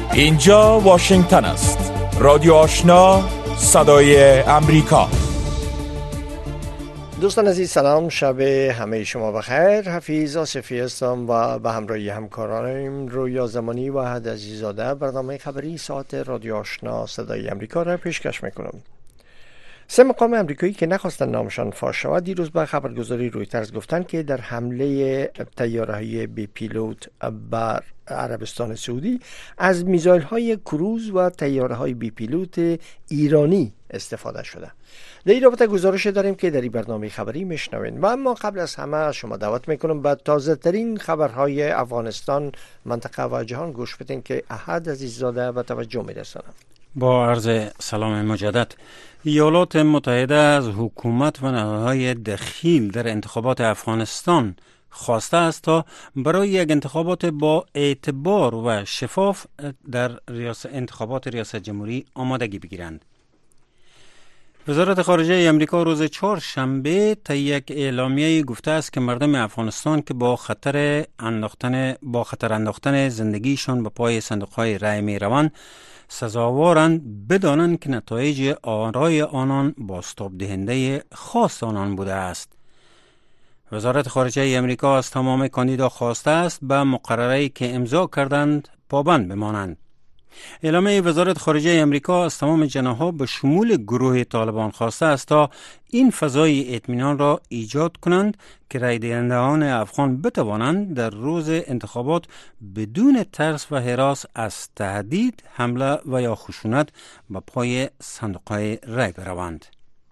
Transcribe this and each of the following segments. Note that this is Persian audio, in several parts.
اینجا واشنگتن است. رادیو آشنا، صدای امریکا. دوستان عزیز سلام، شب همه شما بخیر. حفیظ آصفی هستم و به همراهی همکارانم رویا زمانی و حد عزیزاده برنامه خبری ساعت رادیو آشنا صدای امریکا را پیشکش میکنم. 3 مقام امریکایی که نخواستن نامشان فاش شود دیروز به خبرگزاری رویترز گفتند که در حمله طیاره‌های بی پیلوت بر عربستان سعودی از میزایل‌های کروز و طیاره‌های بی پیلوت ایرانی استفاده شده. در این رابطه گزارش داریم که در این برنامه خبری میشنوین. و اما قبل از همه از شما دعوت میکنم به تازه ترین خبرهای افغانستان، منطقه و جهان گوش بدین که احد عزیززاده به توجه میرسانم. با عرض سلام مجدد، ایالات متحده از حکومت و نهادهای دخیل در انتخابات افغانستان خواسته است تا برای یک انتخابات با اعتبار و شفاف در انتخابات ریاست جمهوری آمادگی بگیرند. وزارت خارجه امریکا روز چهارشنبه طی یک اعلامیه گفته است که مردم افغانستان که با خطر انداختن زندگیشان به پای صندوق‌های رای می‌روند سزاوارند بدانند که نتایج آرای آنان بازتاب دهنده خواست آنان بوده است. وزارت خارجه امریکا از تمام کاندیدا خواسته است به مقرره‌ای که امضا کردند پابند بمانند. اعلامیه وزارت خارجه امریکا از تمام جناح‌ها به شمول گروه طالبان خواسته است تا این فضای اطمینان را ایجاد کنند که رای دهندگان افغان بتوانند در روز انتخابات بدون ترس و هراس از تهدید، حمله و یا خشونت به پای صندوق‌های رای بروند.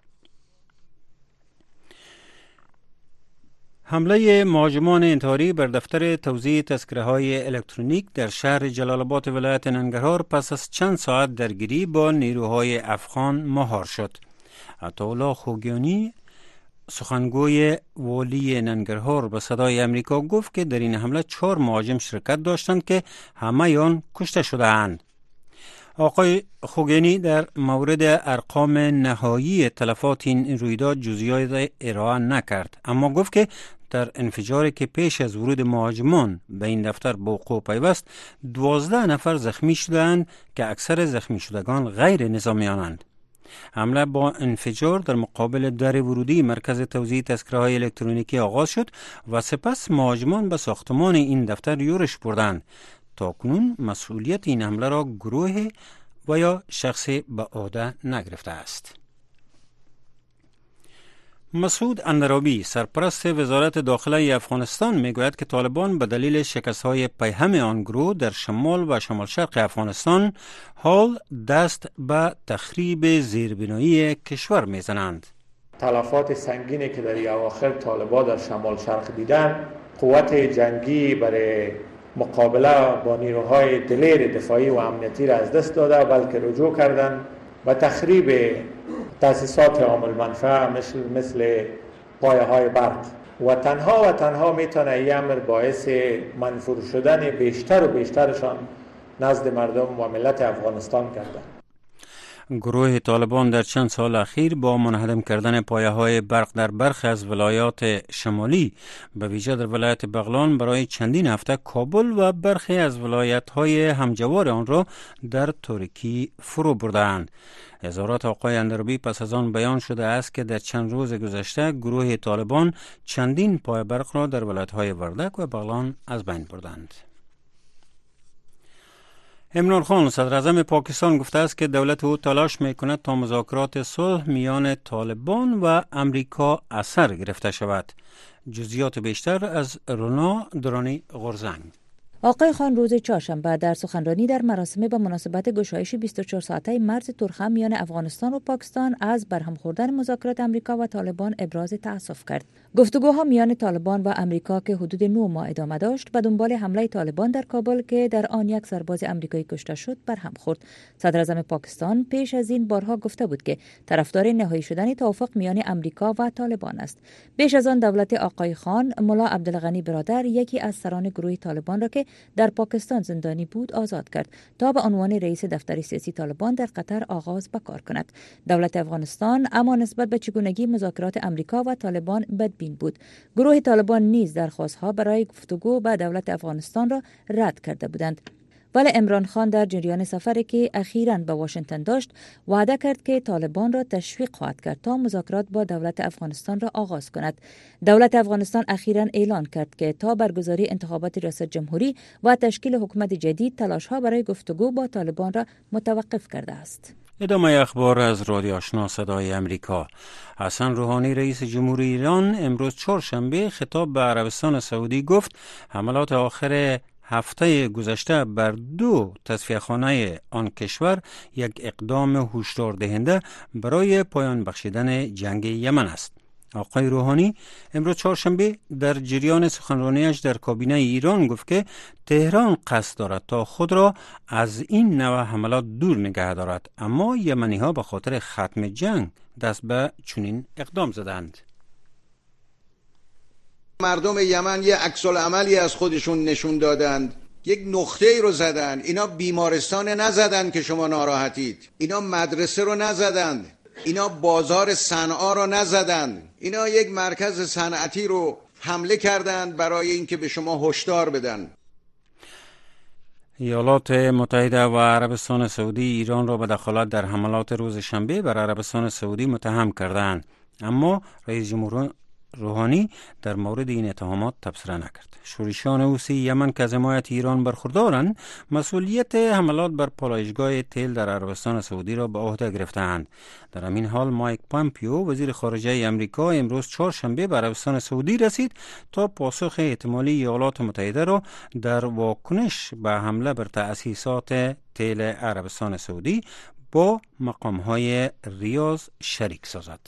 حمله مهاجمان انتحاری بر دفتر توزیع تذکره‌های الکترونیک در شهر جلال آباد ولایت ننگرهار پس از چند ساعت درگیری با نیروهای افغان مهار شد. عطاالله خوگیانی، سخنگوی والی ننگرهار، به صدای امریکا گفت که در این حمله 4 مهاجم شرکت داشتند که همه آن کشته شده‌اند. آقای خوگیانی در مورد ارقام نهایی تلفات این رویداد جزئیات ارائه نکرد، اما گفت که در انفجاری که پیش از ورود مهاجمان به این دفتر به وقوع پیوست 12 نفر زخمی شدند که اکثر زخمی شدگان غیر نظامیانند. حمله با انفجار در مقابل در ورودی مرکز توزیع تذکره‌های الکترونیکی آغاز شد و سپس مهاجمان به ساختمان این دفتر یورش بردند. تاکنون مسئولیت این حمله را گروه و یا شخصی به عهده نگرفته است. مسعود اندرابی، سرپرست وزارت داخله افغانستان، میگوید که طالبان به دلیل شکست‌های پیهم آن گروه در شمال و شمال شرق افغانستان حال دست به تخریب زیربنایی کشور میزنند. تلفات سنگینی که در اواخر طالبان در شمال شرق دیدن، قوت جنگی برای مقابله با نیروهای دلیر دفاعی و امنیتی را از دست داده، بلکه رجوع کردن و تخریب تأسیسات عام المنفعه مثل پایه‌های برق و تنها میتونه این امر باعث منفور شدن بیشتر و بیشترشان نزد مردم و ملت افغانستان کرده. گروه طالبان در چند سال اخیر با منهدم کردن پایه‌های برق در برخی از ولایات شمالی به ویژه در ولایت بغلان برای چندین هفته کابل و برخی از ولایت‌های همجوار آن را در تاریکی فرو بردند. اظهارات آقای اندرابی پس از آن بیان شده است که در چند روز گذشته گروه طالبان چندین پایه برق را در ولایت‌های وردک و بغلان از بین بردند. عمران خان، صدر اعظم پاکستان، گفته است که دولت او تلاش میکند تا مذاکرات صلح میان طالبان و امریکا اثر گرفته شود. جزئیات بیشتر از رونا درانی غرزنگ. آقای خان روز چهارشنبه در سخنرانی در مراسم به مناسبت گشایش 24 ساعته مرز تورخم میان افغانستان و پاکستان از برهم خوردن مذاکرات امریکا و طالبان ابراز تأسف کرد. گفتگوها میان طالبان و امریکا که حدود 9 ماه ادامه داشت به دنبال حمله طالبان در کابل که در آن یک سرباز امریکایی کشته شد برهم خورد. صدر اعظم پاکستان پیش از این بارها گفته بود که طرفدار نهایی شدن توافق میان امریکا و طالبان است. بیش از آن دولت آقای خان ملا عبدالغنی برادر، یکی از سران گروه طالبان را که در پاکستان زندانی بود آزاد کرد تا به عنوان رئیس دفتر سیاسی طالبان در قطر آغاز به کار کند. دولت افغانستان اما نسبت به چگونگی مذاکرات امریکا و طالبان بدبین بود. گروه طالبان نیز درخواست‌ها برای گفتگو با دولت افغانستان را رد کرده بودند. ولی عمران خان در جریان سفری که اخیراً به واشنگتن داشت وعده کرد که طالبان را تشویق خواهد کرد تا مذاکرات با دولت افغانستان را آغاز کند. دولت افغانستان اخیراً اعلان کرد که تا برگزاری انتخابات ریاست جمهوری و تشکیل حکومت جدید تلاش‌ها برای گفتگو با طالبان را متوقف کرده است. ادامه اخبار از رادیو آشنا صدای امریکا. حسن روحانی رئیس جمهوری ایران امروز چهارشنبه خطاب به عربستان سعودی گفت حملات آخر هفته گذشته بر 2 تصفیه‌خانه آن کشور یک اقدام هشدار دهنده برای پایان بخشیدن جنگ یمن است. آقای روحانی امروز چهارشنبه در جریان سخنرانیش در کابینه ایران گفت که تهران قصد دارد تا خود را از این نوع حملات دور نگه دارد، اما یمنی ها به خاطر ختم جنگ دست به چنین اقدام زدند. مردم یمن یه عکس‌العملی از خودشون نشون دادند، یک نقطه‌ای رو زدند. اینا بیمارستان نزدند که شما ناراحتید، اینا مدرسه رو نزدند، اینا بازار صنعا رو نزدند، اینا یک مرکز صنعتی رو حمله کردند برای اینکه به شما هشدار بدن. ایالات متحده و عربستان سعودی ایران را به دخالت در حملات روز شنبه بر عربستان سعودی متهم کردند، اما رئیس جمهور روحانی در مورد این اتهامات تبصره نکرد. شورشیان حوثی یمن که از حمایت ایران برخوردارند مسئولیت حملات بر پالایشگاه تیل در عربستان سعودی را به عهده گرفتند. در همین حال مایک پامپیو وزیر خارجه امریکا امروز چهارشنبه به عربستان سعودی رسید تا پاسخ احتمالی ایالات متحده را در واکنش به حمله بر تأسیسات تیل عربستان سعودی با مقام‌های ریاض شریک سازد.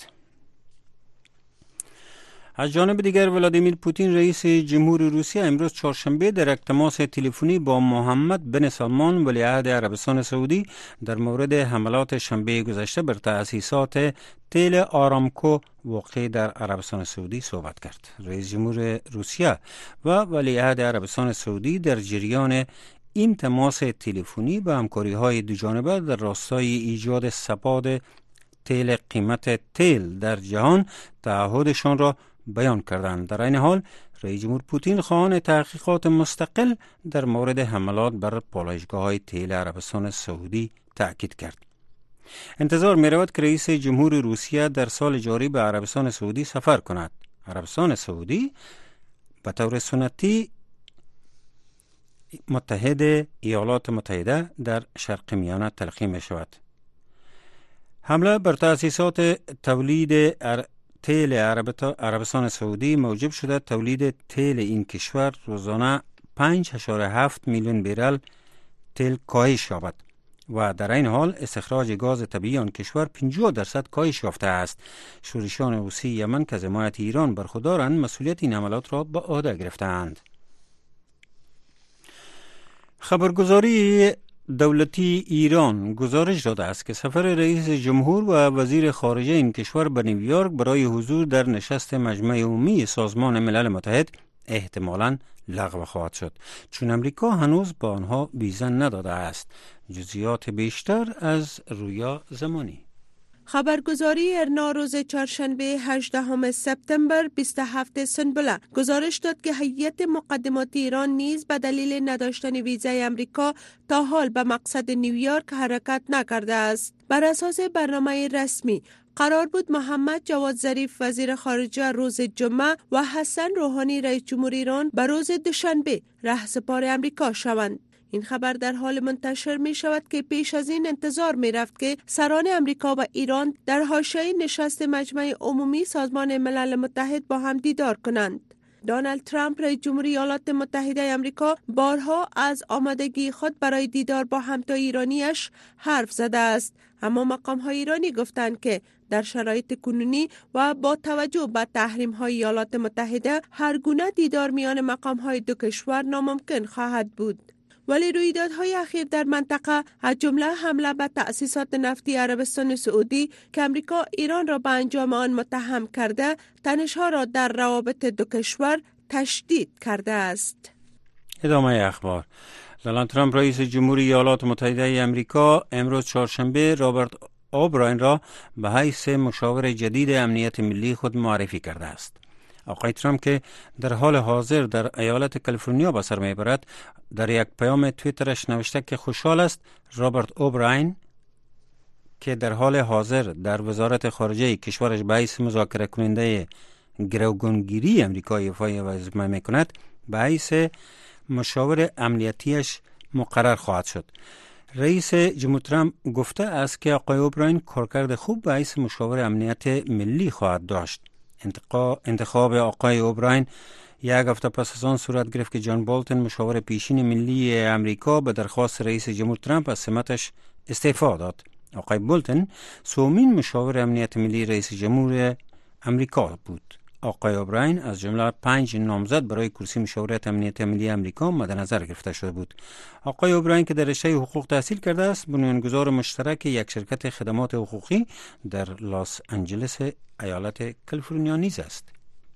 از جانب دیگر ولادیمیر پوتین رئیس جمهور روسیه امروز چهارشنبه در یک تماس تلفنی با محمد بن سلمان ولیعهد عربستان سعودی در مورد حملات شنبه گذشته بر تأسیسات تیل آرامکو واقع در عربستان سعودی صحبت کرد. رئیس جمهور روسیه و ولیعهد عربستان سعودی در جریان این تماس تلفنی به همکاری‌های دوجانبه در راستای ایجاد ثبات تیل قیمت تیل در جهان تعهدشان را بیان کردند. در این حال رئیس جمهور پوتین خواهان تحقیقات مستقل در مورد حملات بر پالایشگاه‌های تیل عربستان سعودی تأکید کرد. انتظار می‌رود که رئیس جمهور روسیه در سال جاری به عربستان سعودی سفر کند. عربستان سعودی به طور سنتی متحد ایالات متحده در شرق میانه تلقی می‌شود. حمله بر تأسیسات تولید تیل عربستان سعودی موجب شده تولید تیل این کشور روزانه 5.7 میلیون بیرل تیل کاهش یابد و در این حال استخراج گاز طبیعی آن کشور 50% کاهش یافته است. شورشیان حوثی یمن که از حمایت ایران برخوردارند مسئولیت این عملیات را به عهده گرفتند. خبرگزاری دولتی ایران گزارش داده است که سفر رئیس جمهور و وزیر خارجه این کشور به نیویورک برای حضور در نشست مجمع عمومی سازمان ملل متحد احتمالاً لغو خواهد شد، چون امریکا هنوز به آنها ویزا نداده است. جزئیات بیشتر از رویا زمانی. خبرگزاری ارنا روز چهارشنبه 18 سپتامبر 27 سنبله گزارش داد که هیئت مقدمات ایران نیز به دلیل نداشتن ویزای امریکا تا حال به مقصد نیویورک حرکت نکرده است. بر اساس برنامه رسمی قرار بود محمد جواد ظریف وزیر خارجه روز جمعه و حسن روحانی رئیس جمهور ایران به روز دوشنبه رهسپار امریکا شوند. این خبر در حال منتشر می شود که پیش از این انتظار می رفت که سران امریکا و ایران در حاشیه نشست مجمع عمومی سازمان ملل متحد با هم دیدار کنند. دونالد ترامپ رئیس جمهوری ایالات متحده امریکا بارها از آمادگی خود برای دیدار با همتای ایرانیش حرف زده است، اما مقام‌های ایرانی گفتند که در شرایط کنونی و با توجه به تحریم‌های ایالات متحده هر گونه دیدار میان مقام‌های دو کشور ناممکن خواهد بود. ولی رویدادهای اخیر در منطقه از جمله حمله به تأسیسات نفتی عربستان سعودی که امریکا ایران را به انجام آن متهم کرده، تنش‌ها را در روابط دو کشور تشدید کرده است. ادامه اخبار. دونالد ترامپ رئیس جمهوری ایالات متحده امریکا امروز چهارشنبه رابرت اوبراین را به حیث مشاور جدید امنیت ملی خود معرفی کرده است. آقای ترامپ که در حال حاضر در ایالت کالیفرنیا به سر میبرد در یک پیام توییترش نوشته که خوشحال است رابرت اوبراین که در حال حاضر در وزارت خارجه کشورش به حیث مذاکره کننده گروگانگیری امریکایی وظیفه میکند به حیث مشاور امنیتیش مقرر خواهد شد. رئیس جمهور ترامپ گفته است که آقای اوبراین کارکرد خوب به حیث مشاور امنیت ملی خواهد داشت. انتخاب آقای اوبراین یک هفته پس از آن صورت گرفت که جان بولتن مشاور پیشین ملی امریکا به درخواست رئیس جمهور ترامپ از سمتش استعفا داد. آقای بولتن سومین مشاور امنیت ملی رئیس جمهور امریکا بود. آقای اوبراین از جمله 5 نامزد برای کرسی مشاورت امنیت ملی امریکا مد نظر گرفته شده بود. آقای اوبراین که در رشته حقوق تحصیل کرده است، بنیانگذار مشترک یک شرکت خدمات حقوقی در لس آنجلس ایالت کالیفرنیا نیز است.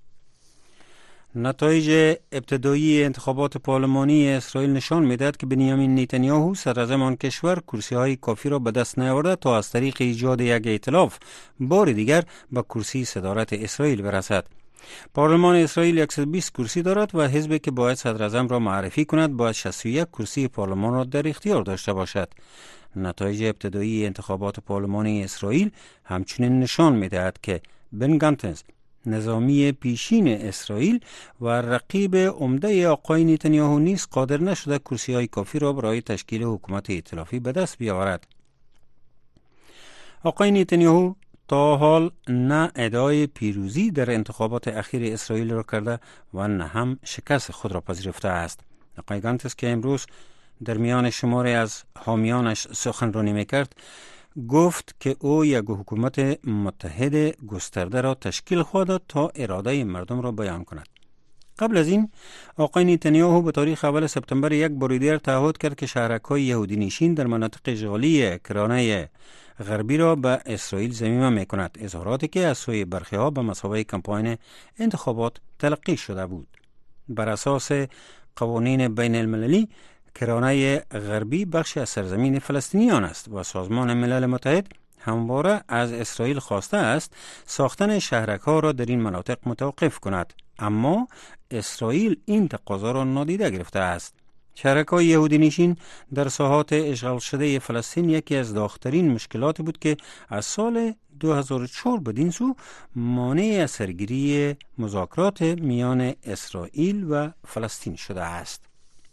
نتایج ابتدایی انتخابات پارلمانی اسرائیل نشان می‌دهد که بنیامین نتانیاهو صدراعظم آن کشور کرسی‌های کافی را به دست نیاورده تا از طریق ایجاد یک ائتلاف بار دیگر به کرسی صدارت اسرائیل برسد. پارلمان اسرائیل 120 کرسی دارد و حزبی که باید صدراعظم را معرفی کند باید 61 کرسی پارلمان را در اختیار داشته باشد. نتایج ابتدایی انتخابات پارلمانی اسرائیل همچنین نشان می‌دهد که بن گانتز نظامی پیشین اسرائیل و رقیب عمده آقای نتانیاهو نیز قادر نشده کرسی‌های کافی را برای تشکیل حکومت ائتلافی به دست بیاورد. آقای نتانیاهو تا حال نه ادعای پیروزی در انتخابات اخیر اسرائیل را کرده و نه هم شکست خود را پذیرفته است. آقای گانتز که امروز در میان شماری از حامیانش سخنرانی میکرد گفت که او یک حکومت متحد گسترده را تشکیل خواهد داد تا اراده مردم را بیان کند. قبل از این آقای نتانیاهو به تاریخ اول سپتامبر یک بار دیگر تعهد کرد که شهرک‌های یهودی نشین در مناطق اشغالی کرانه غربی را به اسرائیل ضمیمه می‌کند، اظهاراتی که از سوی برخی‌ها به مثابه کمپاین انتخابات تلقی شده بود. بر اساس قوانین بین المللی کرانه غربی بخشی از سرزمین فلسطینیان است و سازمان ملل متحد همواره از اسرائیل خواسته است ساختن شهرک‌ها را در این مناطق متوقف کند، اما اسرائیل این تقاضا را نادیده گرفته است. شهرک‌های یهودی نشین در ساحات اشغال شده فلسطین یکی از داغ‌ترین مشکلات بود که از سال 2004 بدین سو مانع از سرگیری مذاکرات میان اسرائیل و فلسطین شده است.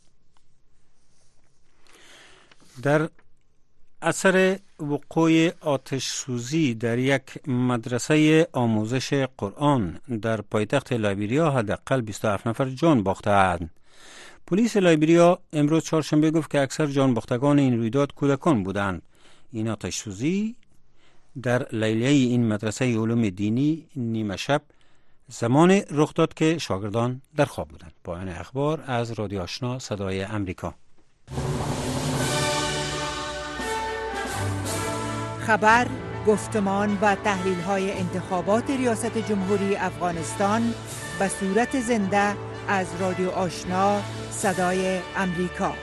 در اثر وقوع آتش سوزی در یک مدرسه آموزش قرآن در پایتخت لایبریا حداقل 27 نفر جان باختند. پلیس لایبریا امروز چهارشنبه گفت که اکثر جان باختگان این رویداد کودکان بودند. این آتش سوزی در لیلیه این مدرسه علوم دینی نیمه شب زمان رخ داد که شاگردان در خواب بودند. پایان اخبار از رادیو آشنا صدای امریکا. خبر، گفتمان و تحلیل‌های انتخابات ریاست جمهوری افغانستان به صورت زنده از رادیو آشنا صدای امریکا.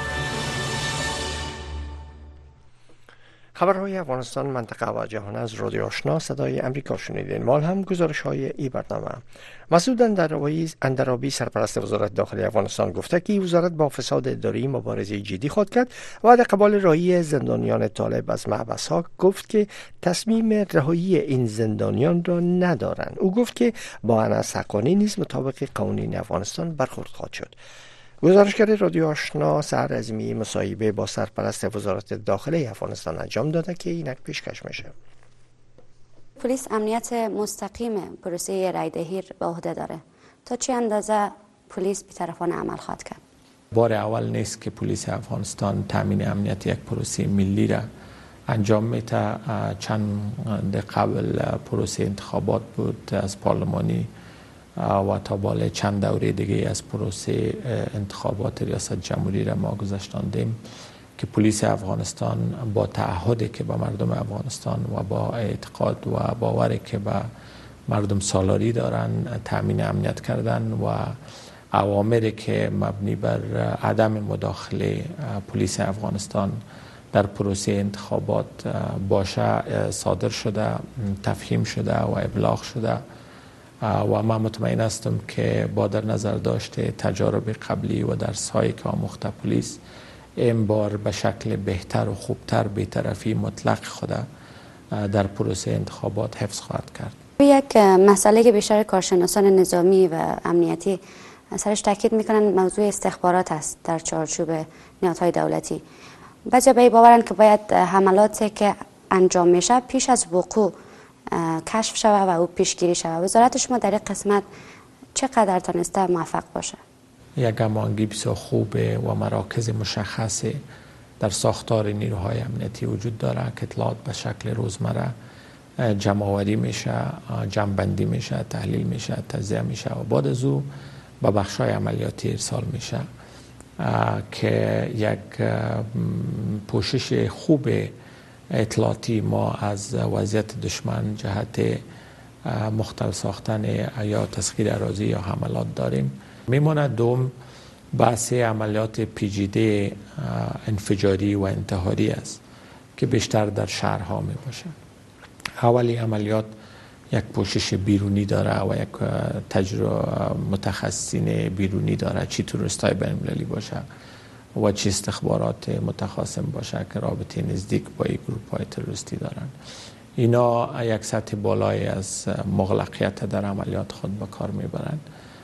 خبرهای افغانستان، منطقه و جهان از رادیو آشنا صدای امریکا شنیدین. مال هم گزارش‌های این برنامه. مسعود اندرابی سرپرست وزارت داخلی افغانستان گفته که وزارت با فساد اداری مبارزه جدی خواهد کرد و در قبال رهایی زندانیان طالب از محبس‌ها گفت که تصمیم رهایی این زندانیان را ندارند. او گفت که با انس حقانی نیز مطابق قوانین افغانستان برخورد خواهد شد. گزارشگر رادیو آشنا سحر عظیمی مصاحبه با سرپرست وزارت داخلی افغانستان انجام داده که اینک پیشکش میشه. پلیس امنیت مستقیم پروسه رایدهی به عهده داره. تا چه اندازه پلیس بی‌طرفانه عمل خواهد کرد؟ بار اول نیست که پلیس افغانستان تامین امنیت یک پروسه ملی را انجام میده. چند قبل پروسه انتخابات بود از پارلمانی و تا بالای چند دوره دیگه از پروسه انتخابات ریاست جمهوری را ما گذشتاندیم که پلیس افغانستان با تعهدی که با مردم افغانستان و با اعتقاد و باوری که به مردم سالاری دارن تامین امنیت کردن و اوامری که مبنی بر عدم مداخله پلیس افغانستان در پروسه انتخابات باشه صادر شده، تفهیم شده و ابلاغ شده و من مطمئن هستم که با در نظر داشته تجارب قبلی و درس‌هایی که آموخته پلیس این بار به شکل بهتر و خوبتر بی‌طرفی مطلق خود در پروسه انتخابات حفظ خواهد کرد. یک مسئله که بیشتر کارشناسان نظامی و امنیتی سرش تاکید میکنن موضوع استخبارات است در چارچوب نهادهای دولتی. بعضی به این باورن که باید حملاتی که انجام میشه پیش از وقوع کشف شود و او پیشگیری شود. وزارت شما در این قسمت چقدر تانسته موفق باشه؟ یک هماهنگی بسیار خوبه و مراکز مشخصه در ساختار نیروهای امنیتی وجود داره که اطلاعات به شکل روزمره جمع‌آوری میشه، جمع‌بندی میشه، تحلیل میشه، تجزیه میشه و بعد از او به بخش‌های عملیاتی ارسال میشه که یک پوشش خوب اطلاعاتی ما از وضعیت دشمن جهت مختل ساختن یا تسخیر اراضی یا حملات داریم. میماند دوم بحث عملیات پیچیده انفجاری و انتحاری است که بیشتر در شهرها می باشه. اولی عملیات یک پوشش بیرونی داره و یک متخصصین بیرونی داره، چی تروریستای بین‌المللی باشه و چی استخبارات متخاصم باشه که رابطه نزدیک با این گروه‌های تروریستی دارن. اینا یک سطح بالای از مغلقیت در عملیات خود به کار میبرند.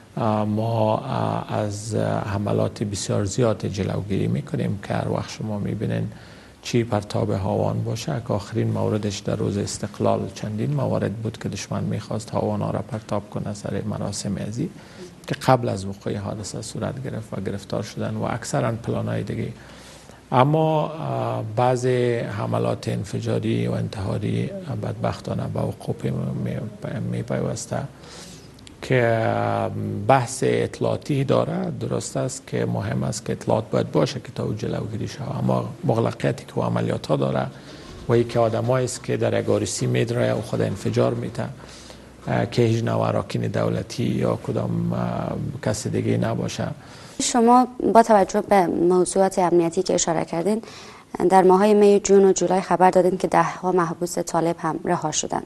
ما از حملات بسیار زیاد جلوگیری میکنیم که هر وقت شما میبینین چی پرتاب هاوان باشه که آخرین موردش در روز استقلال چندین موارد بود که دشمن میخواست هاوانا را پرتاب کنه سر مراسم ازی که قبل از وقوع حادثه صورت گرفت و گرفتار شدن و اکثرا پلانای دیگه. اما بعض حملات انفجاری و انتحاری بدبختانه به وقوع میپیوسته که بحث اطلاعاتی داره. درست است که مهم است که اطلاعات باید باشه که تا او جلوگیری شود، اما مغلقیتی که عملیات ها داره و یکی آدمایی است که در اگاریسی میدره و خود انفجار میده که هیچ نوع اراکین دولتی یا کدام کس دیگه نباشه. شما با توجه به موضوعات امنیتی که اشاره کردین در ماهای می، جون و جولای خبر دادین که 10 محبوس طالب هم رها شدند.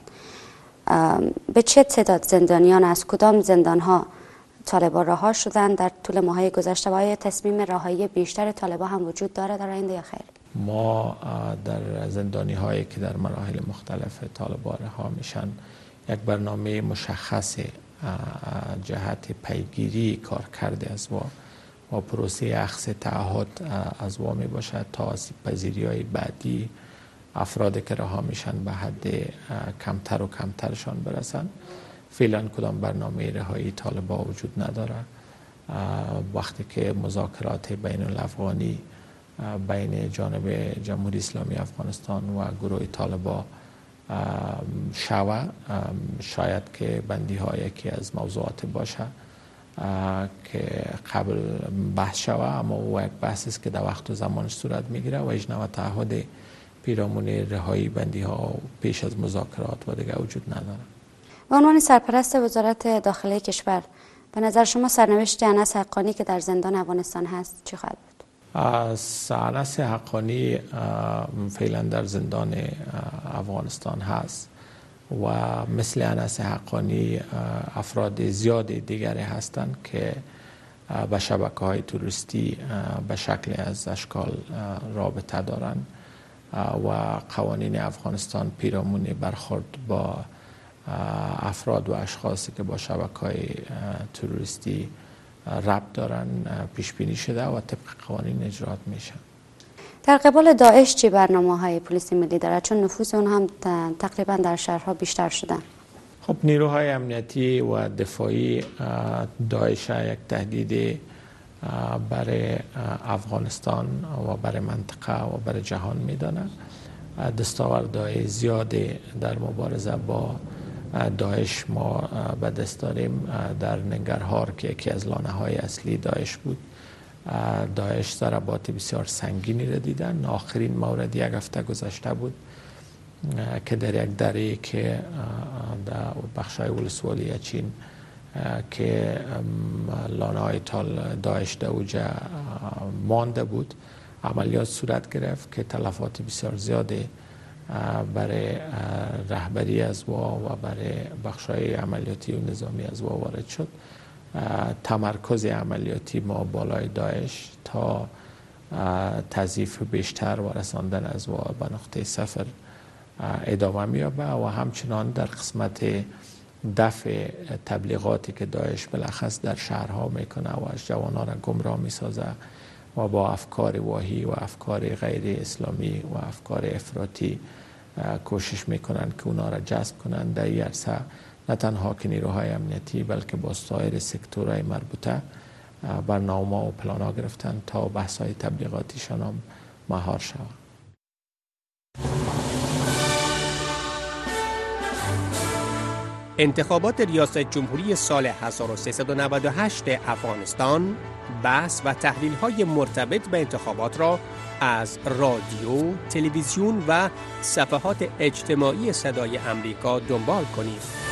به چه تعداد زندانیان از کدام زندانها طالبان رها شدند در طول ماهای گذشته و آیا تصمیم رهایی بیشتر طالبان هم وجود داره در آینده یا خیر؟ ما در زندانی هایی که در مراحل مختلف طالبان رها میشن یک برنامه مشخص جهت پیگیری کار کرده از و پروسه اخذ تعهد از وا می باشد تا آسیب پذیری های بعدی افرادی که رها میشن به حد کمتر و کمترشان برسن. فعلا کدام برنامه رهایی طالبان وجود نداره. وقتی که مذاکرات بین الافغانی بین جانب جمهوری اسلامی افغانستان و گروه طالبان شوه، شاید که بندی ها یکی از موضوعات باشه که قبل بحث شوه، اما او یک بحث است که در وقت و زمانش صورت میگیره و هیچ نوع تعهد پیرامون رهایی بندی ها پیش از مذاکرات و دیگه وجود نداره. به عنوان سرپرست وزارت داخلی کشور به نظر شما سرنوشت انس حقانی که در زندان افغانستان هست چی خواهد بود؟ انس حقانی فعلا در زندان افغانستان هست و مثل انس حقانی افراد زیاد دیگری هستند که به شبکه‌های توریستی به شکل از اشکال رابطه دارند و قوانین افغانستان پیرامون برخورد با افراد و اشخاصی که با شبکه‌های توریستی ربط دارن پیش بینی شده و طبق قوانین اجرات میشن. در قبال داعش چی برنامه‌های پلیس ملی داره چون نفوذ اون هم تقریبا در شهرها بیشتر شدن؟ خب نیروهای امنیتی و دفاعی داعش یک تهدید برای افغانستان و برای منطقه و برای جهان میدانه. دستاوردهای زیادی در مبارزه با داعش ما به دست داریم. در ننگرهار که یکی از لانه‌های اصلی داعش بود، داعش ضربات بسیار سنگینی را دیدن. آخرین مورد یک هفته گذشته بود که در یک دره که در بخشای ولسوالی چین که لانه‌های داعش در اوجه مانده بود عملیات صورت گرفت که تلفات بسیار زیادی برای رهبری از وا و برای بخش‌های عملیاتی و نظامی از وا وارد شد. تمرکز عملیاتی ما بالای داعش تا تضعیف بیشتر و رساندن از وا به نقطه صفر ادامه می‌یابد و همچنان در قسمت دفع تبلیغاتی که داعش بالاخص در شهرها میکنه و از جوانان گمراه میسازه و با افکار واهی و افکار غیر اسلامی و افکار افراطی کوشش میکنن که اونا را جذب کنند. در این عرصه نه تنها که نیروهای امنیتی بلکه با سایر سکتورهای مربوطه برنامه و پلانا گرفتن تا بحث‌های تبلیغاتیشان هم مهار شود. انتخابات ریاست جمهوری سال 1398 افغانستان بحث و تحلیل‌های مرتبط به انتخابات را از رادیو، تلویزیون و صفحات اجتماعی صدای امریکا دنبال کنید.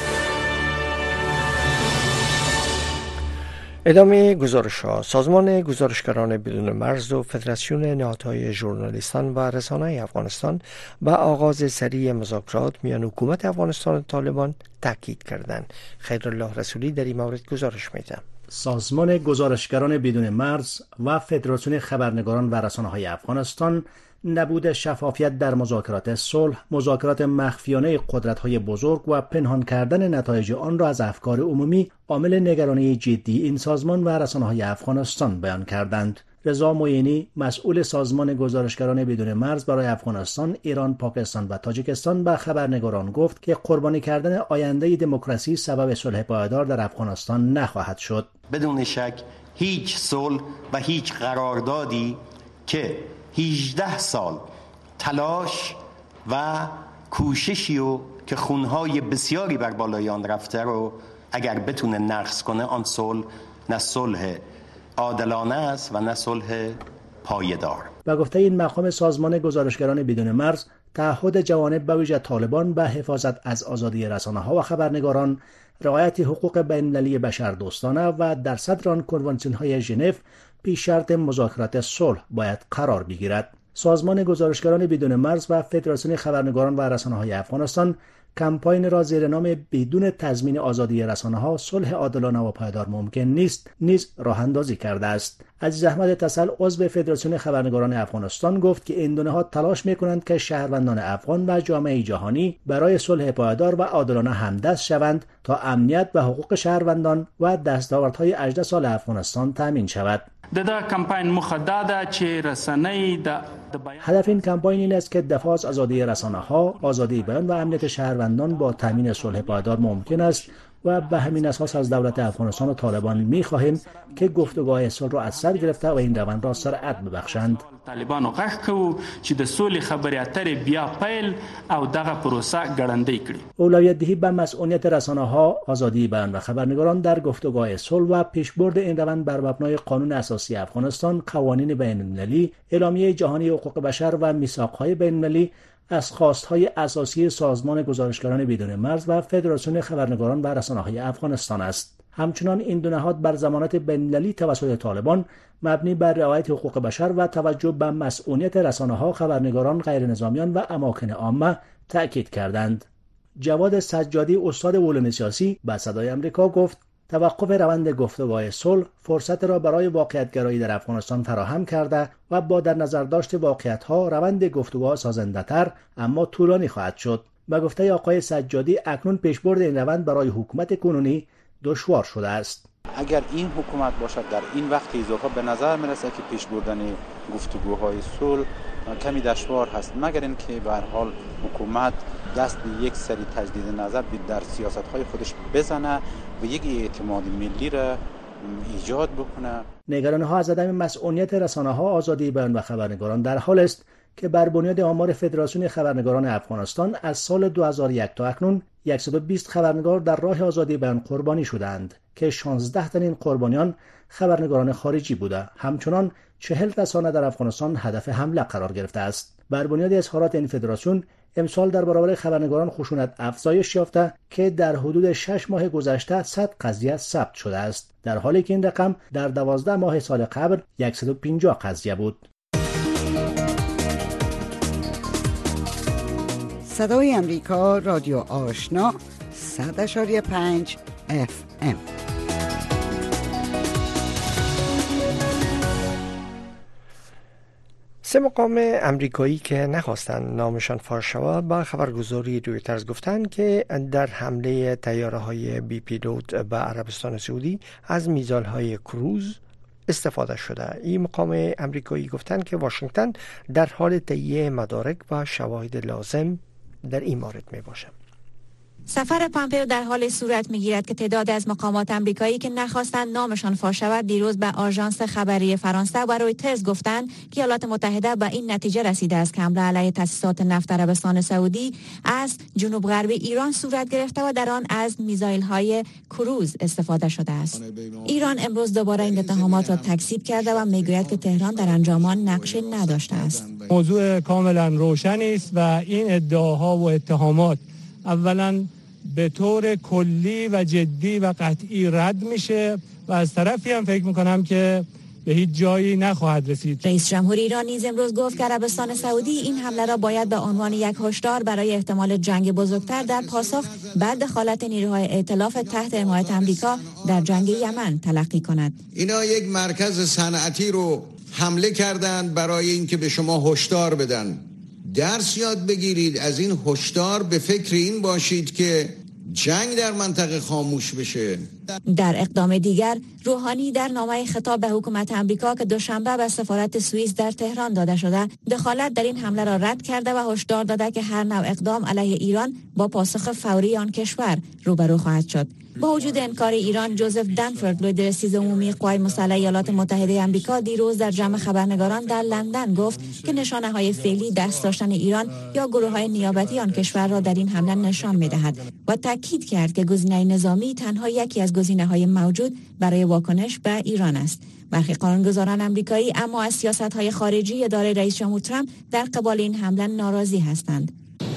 ادامه گزارش‌ها. سازمان گزارشگران بدون مرز و فدراسیون نهادهای ژورنالیستان و رسانه‌های افغانستان به آغاز سریع مذاکرات میان حکومت افغانستان و طالبان تاکید کردند. خیرالله رسولی در این مورد گزارش می‌دهد. سازمان گزارشگران بدون مرز و فدراسیون خبرنگاران و رسانه‌های افغانستان نبود شفافیت در مذاکرات صلح، مذاکرات مخفیانه قدرت‌های بزرگ و پنهان کردن نتایج آن را از افکار عمومی عامل نگرانی جدی این سازمان و رسانه‌های افغانستان بیان کردند. رضا معینی، مسئول سازمان گزارشگران بدون مرز برای افغانستان، ایران، پاکستان و تاجیکستان به خبرنگاران گفت که قربانی کردن آینده دموکراسی سبب صلح پایدار در افغانستان نخواهد شد. بدون شک هیچ صلح و هیچ قراردادی که 18 سال تلاش و کوششی و که خونهای بسیاری بر بالای آن رفته رو اگر بتونه نقض کنه، آن صلح نه صلح عادلانه است و نه صلح پایدار. و گفته این مقام سازمان گزارشگران بدون مرز تعهد جوانب به ویژه طالبان به حفاظت از آزادی رسانه‌ها و خبرنگاران، رعایت حقوق بین‌المللی بشردوستانه و در صدر آن کنوانسیون‌های ژنو پیش شرط مذاکرات صلح باید قرار بگیرد. سازمان گزارشگران بدون مرز و فدراسیون خبرنگاران و رسانه‌های افغانستان کمپاین را زیر نام بدون تضمین آزادی رسانه‌ها صلح عادلانه و پایدار ممکن نیست نیز راه اندازی کرده است. عزیز احمد تسل، عضو فدراسیون خبرنگاران افغانستان، گفت که این دو نهاد تلاش می‌کنند که شهروندان افغان و جامعه جهانی برای صلح پایدار و عادلانه همدست شوند تا امنیت و حقوق شهروندان و دستاوردهای 18 سال افغانستان تامین شود. دا کمپاین مخدده چې رسنۍ هدف این کمپاین این است که دفاع از آزادی رسانه‌ها، آزادی بیان و امنیت شهروندان با تامین صلح پایدار ممکن است و به همین اساس از دولت افغانستان و طالبان می‌خواهیم که گفتگوهای صلح را از سر گرفته و این روند را سرعت ببخشند. طالبانو غږ کوو چې د سولې خبرې اترې بیا پیل او دغه پروسه ګړندۍ کړي. اولویت دهی به مسئولیت رسانه‌ها، آزادی بیان و خبرنگاران در گفتگوهای صلح و پیشبرد این روند بر مبنای قانون اساسی افغانستان، قوانین بین‌المللی، اعلامیه جهانی حقوق بشر و میثاق‌های بین‌المللی، از خواست‌های اساسی سازمان گزارشگران بدون مرز و فدراسیون خبرنگاران و رسانه‌های افغانستان است. همچنان این دو نهاد بر ضمانت بین‌المللی توسط طالبان مبنی بر رعایت حقوق بشر و توجه به مسئولیت رسانه‌ها، خبرنگاران، غیرنظامیان و اماکن عامه تأکید کردند. جواد سجادی، استاد علوم سیاسی، به صدای آمریکا گفت توقف روند گفتگوهای صلح فرصت را برای واقعیت‌گرایی در افغانستان فراهم کرده و با در نظر داشت واقعیت‌ها روند گفتگوها سازنده‌تر اما طولانی خواهد شد. به گفته آقای سجادی اکنون پیشبرد این روند برای حکومت کنونی دشوار شده است. اگر این حکومت باشد در این وقت اضافه به نظر میرسه که پیش بردن گفتگوهای صلح کمی دشوار هست، مگر اینکه به هر حال حکومت دست به یک سری تجدید نظر در سیاست‌های خودش بزنه و یک اعتماد ملی را ایجاد بکنه. نگرانی‌ها از عدم مسئولیت رسانه‌ها، آزادی بیان و خبرنگاران در حال است که بر بنیاد آمار فدراسیون خبرنگاران افغانستان از سال 2001 تا اکنون 120 خبرنگار در راه آزادی بیان قربانی شدند که 16 تن این قربانیان خبرنگاران خارجی بوده. همچنان 40 رسانه در افغانستان هدف حمله قرار گرفته است. بر بنیاد اظهارات این فدراسیون امسال در برابر خبرنگاران خشونت افزایش یافته که در حدود 6 ماه گذشته 100 قضیه ثبت شده است، در حالی که این رقم در 12 ماه سال قبل 150 قضیه بود. صدای امریکا، رادیو آشنا 100.5 FM. سه مقام امریکایی که نخواستند نامشان فاش شود با خبرگزاری رویترز گفتند که در حمله طیاره‌های بی پیلوت به عربستان سعودی از میزایل‌های کروز استفاده شده. این مقام امریکایی گفتند که واشنگتن در حال تهیه مدارک و شواهد لازم در این مورد می باشد. سفر پامپئو در حال صورت می‌گیرد که تعداد از مقامات آمریکایی که نخواستند نامشان فاش شود دیروز به آژانس خبری فرانسه و رویترز گفتند که ایالات متحده به این نتیجه رسیده است که حمله علیه تأسیسات نفت عربستان سعودی از جنوب غربی ایران صورت گرفته و در آن از میزایل‌های کروز استفاده شده است. ایران امروز دوباره این اتهامات را تکذیب کرده و می‌گوید که تهران در انجام آن نقشی نداشته است. موضوع کاملا روشنی است و این ادعاها و اتهامات اولا به طور کلی و جدی و قطعی رد میشه و از طرفی هم فکر میکنم که به هیچ جایی نخواهد رسید. رئیس جمهوری ایران نیز امروز گفت که عربستان سعودی این حمله را باید به عنوان یک هشدار برای احتمال جنگ بزرگتر در پاسخ بر دخالت نیروهای ائتلاف تحت حمایت آمریکا در جنگ یمن تلقی کند. اینا یک مرکز صنعتی رو حمله کردند برای اینکه به شما هشدار بدن. درس یاد بگیرید از این هشدار، به فکر این باشید که جنگ در منطقه خاموش بشه. در اقدام دیگر روحانی در نامه خطاب به حکومت آمریکا که دوشنبه به سفارت سوئیس در تهران داده شده دخالت در این حمله را رد کرده و هشدار داده که هر نوع اقدام علیه ایران با پاسخ فوری آن کشور روبرو خواهد شد. با وجود انکار ایران، جوزف دنفورد لوی رئیس عمومی قوای مسلح ایالات متحده آمریکا دیروز در جمع خبرنگاران در لندن گفت که نشانه‌های فعلی دست داشتن ایران یا گروه‌های نیابتی آن کشور را در این حمله نشان می‌دهد و تاکید کرد که گزینه نظامی تنها یکی از گزینه‌های موجود برای واکنش به ایران است. برخی قانونگذاران آمریکایی اما از سیاست‌های خارجی اداره رئیس جمهور ترامپ در قبال این حمله ناراضی هستند.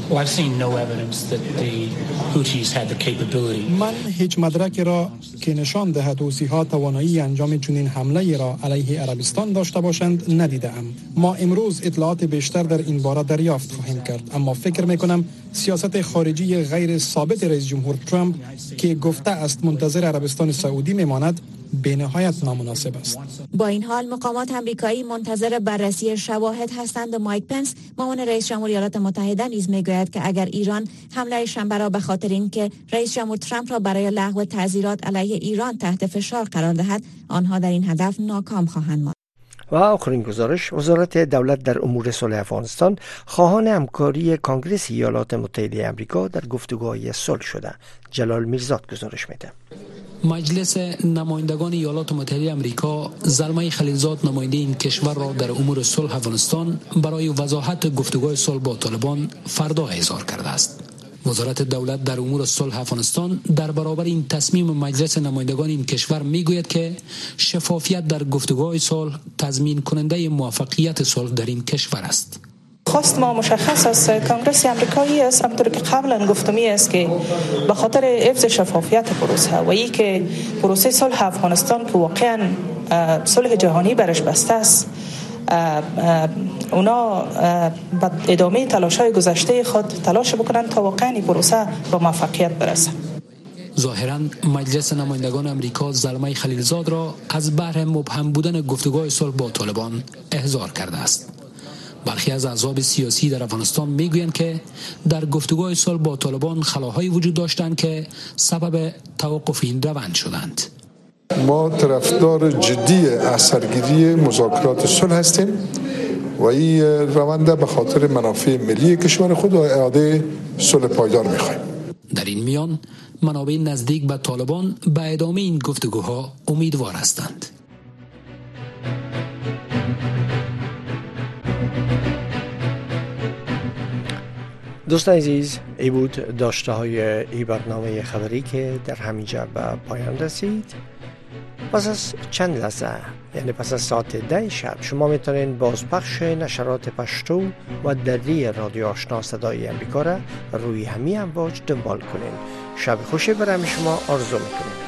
من هیچ مدرکی را که نشان دهد حوثی‌ها توانایی انجام چنین حمله را علیه عربستان داشته باشند ندیدم. ما امروز اطلاعات بیشتر در این باره دریافت خواهیم کرد، اما فکر می‌کنم سیاست خارجی غیر ثابت رئیس جمهور ترامپ که گفته است منتظر عربستان سعودی میماند به نهایت نامناسب است. با این حال مقامات آمریکایی منتظر بررسی شواهد هستند و مایک پنس معاون رئیس جمهور ایالات متحده نیز میگوید که اگر ایران حمله شنبه را به خاطر اینکه رئیس جمهور ترامپ را برای لغو تعزیرات علیه ایران تحت فشار قرار دهد، آنها در این هدف ناکام خواهند ماند. و آخرین گزارش، وزارت دولت در امور صلح افغانستان خواهان همکاری کانگرس ایالات متحده آمریکا در گفتگوهای صلح شده. جلال میرزاد گزارش میده. مجلس نمایندگان ایالات متحده آمریکا زلمه خلیلزاد نماینده این کشور را در امور صلح افغانستان برای وضاحت گفتگوهای صلح با طالبان فردا احضار کرده است. وزارت دولت در امور صلح افغانستان در برابر این تصمیم مجلس نمایندگان این کشور میگوید که شفافیت در گفتگوهای صلح تضمین کننده موفقیت صلح در این کشور است. خواست ما مشخص از کانگرس آمریکایی است، همونطور که قبلا گفتم است که به خاطر حفظ شفافیت پروسه و ای که پروسه صلح افغانستان که واقعا صلح جهانی برش بسته است، اونا به ادامه تلاش‌های گذشته خود تلاش بکنن تا واقعا این پروسه به موفقیت برسه. ظاهراً مجلس نمایندگان آمریکا زلمه خلیلزاد را از بحر مبهم بودن گفتگوهای صلح با طالبان احضار کرده است. برخی از احزاب سیاسی در افغانستان میگویند که در گفتگوهای صلح با طالبان خلاهایی وجود داشتند که سبب توقف این روند شدند. ما طرفدار جدی از سرگیری مذاکرات صلح هستیم و این روند به خاطر منافع ملی کشور خود و اعاده صلح پایدار می‌خواهیم. در این میان منابع نزدیک به طالبان به ادامه این گفتگوها امیدوار هستند. دوستان عزیز، ای بود داشته های ای برنامه خبری که در همینجا به پایان رسید. پس از چند لحظه، یعنی پس از ساعت 10 شب، شما میتونین بازپخش نشرات پشتو و دری رادیو آشنا صدای امریکا را روی همین امواج دنبال کنین. شب خوشی برای شما آرزو میکنیم.